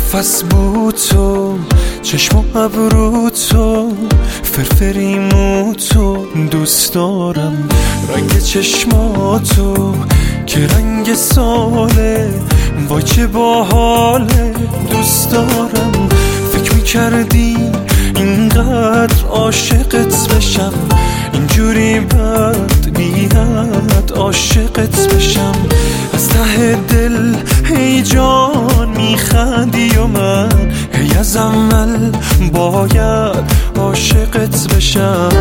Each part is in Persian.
نفس بود تو، چشم و ابرو تو، فرفری مو تو، دوست دارم رنگ چشماتو که رنگ ساله، وای چه باحاله، دوست دارم. فکر میکردی اینقدر عاشقت بشم، اینجوری بد بیاد عاشقت بشم. از ته دل هی جان میخندی و من هی از اول باید عاشقت بشم.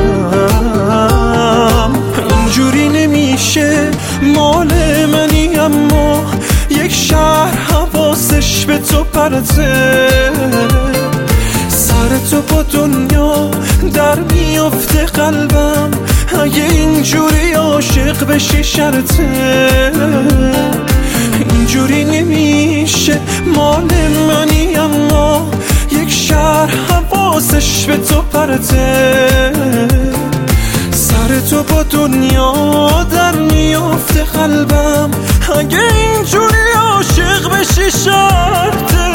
اینجوری نمیشه، مال منی اما یک شهر حواسش به تو پرته، سر تو با دنیا در میفته قلبم، اگه اینجوری عاشق بشی شرطه. اینجوری نمیشه، مال منی اما یک شهر حواسش به تو پرته، سر تو با دنیا در میفته قلبم، اگه اینجوری عاشق بشی شرطه.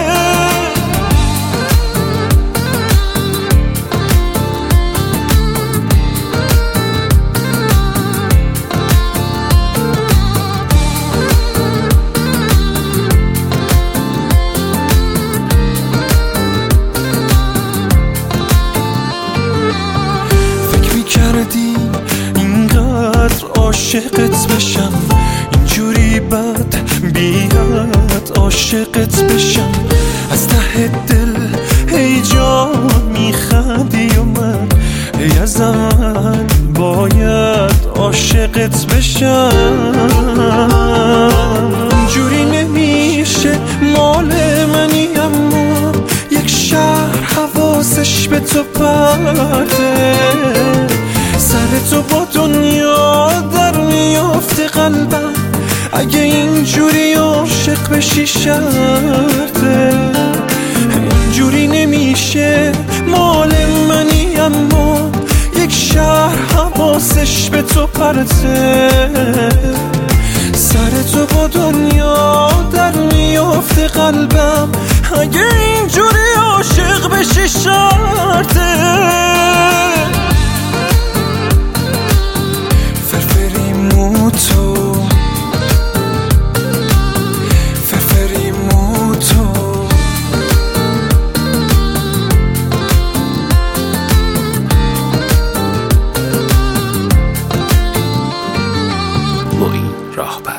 اینقدر عاشقت بشم، اینجوری بد بیاد عاشقت بشم. از ته دل هی جان میخندی و من هی از اول باید عاشقت بشم. اینجوری نمیشه، مال منی اما یک شهر حواسش به تو پرته، سر تو با دنیا در میفته قلبم، اگه اینجوری عاشق بشی شرطه. اینجوری نمیشه، مال منی اما یک شهر حواسش به تو پرته، سر تو با دنیا در میفته قلبم، اگه اینجوری عاشق بشی شرطه. معین راهبر.